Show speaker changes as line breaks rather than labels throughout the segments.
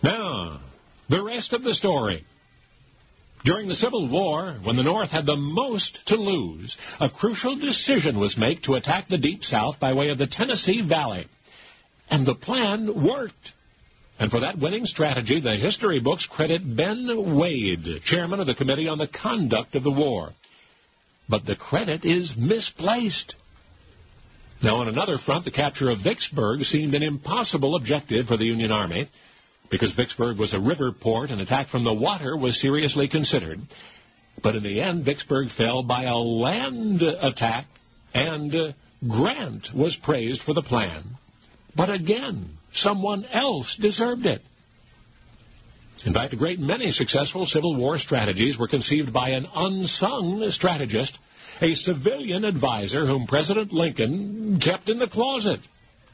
Now, the rest of the story. During the Civil War, when the North had the most to lose, a crucial decision was made to attack the Deep South by way of the Tennessee Valley. And the plan worked. And for that winning strategy, the history books credit Ben Wade, chairman of the Committee on the Conduct of the War. But the credit is misplaced. Now, on another front, the capture of Vicksburg seemed an impossible objective for the Union Army. Because Vicksburg was a river port, an attack from the water was seriously considered. But in the end, Vicksburg fell by a land attack, and Grant was praised for the plan. But again, someone else deserved it. In fact, a great many successful Civil War strategies were conceived by an unsung strategist, a civilian advisor whom President Lincoln kept in the closet,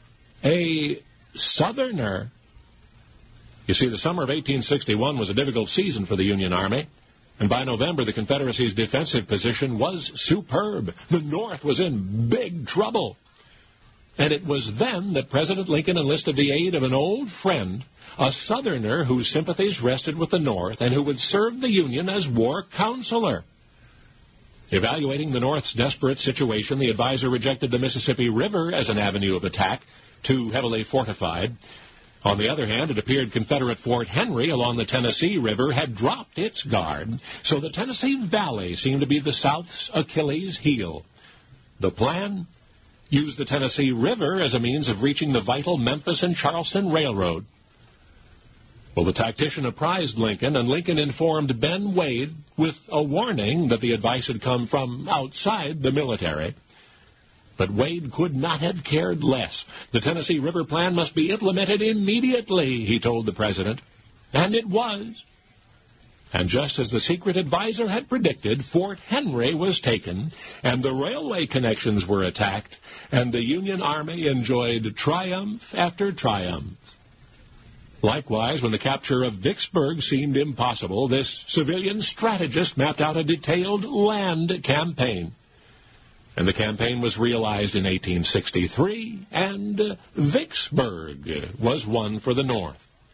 a Southerner. You see, the summer of 1861 was a difficult season for the Union Army, and by November, the Confederacy's defensive position was superb. The North was in big trouble. And it was then that President Lincoln enlisted the aid of an old friend, a Southerner whose sympathies rested with the North and who would serve the Union as war counselor. Evaluating the North's desperate situation, the advisor rejected the Mississippi River as an avenue of attack, too heavily fortified. On the other hand, it appeared Confederate Fort Henry along the Tennessee River had dropped its guard, so the Tennessee Valley seemed to be the South's Achilles heel. The plan? Use the Tennessee River as a means of reaching the vital Memphis and Charleston Railroad. Well, the tactician apprised Lincoln, and Lincoln informed Ben Wade with a warning that the advice had come from outside the military. But Wade could not have cared less. The Tennessee River plan must be implemented immediately, he told the president. And it was. And just as the secret advisor had predicted, Fort Henry was taken, and the railway connections were attacked, and the Union Army enjoyed triumph after triumph. Likewise, when the capture of Vicksburg seemed impossible, this civilian strategist mapped out a detailed land campaign. And the campaign was realized in 1863, and Vicksburg was won for the North.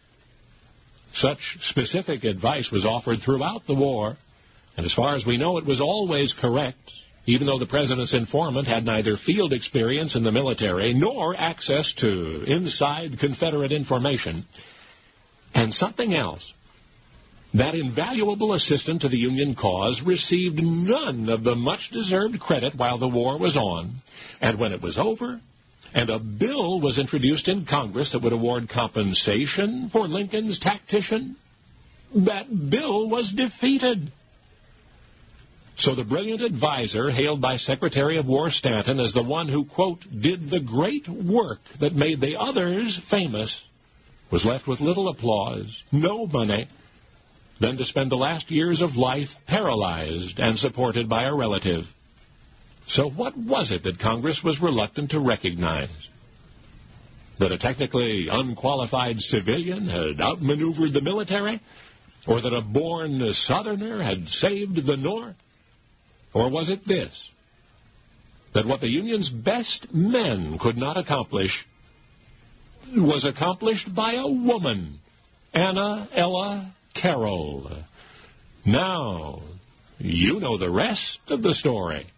Such specific advice was offered throughout the war, and as far as we know, it was always correct, even though the president's informant had neither field experience in the military nor access to inside Confederate information. And something else. That invaluable assistant to the Union cause received none of the much-deserved credit while the war was on, and when it was over, and a bill was introduced in Congress that would award compensation for Lincoln's tactician, that bill was defeated. So the brilliant advisor, hailed by Secretary of War Stanton as the one who, quote, did the great work that made the others famous, was left with little applause, no money, then to spend the last years of life paralyzed and supported by a relative. So what was it that Congress was reluctant to recognize? That a technically unqualified civilian had outmaneuvered the military? Or that a born Southerner had saved the North? Or was it this? That what the Union's best men could not accomplish was accomplished by a woman, Anna Ella Carroll. Now, you know the rest of the story.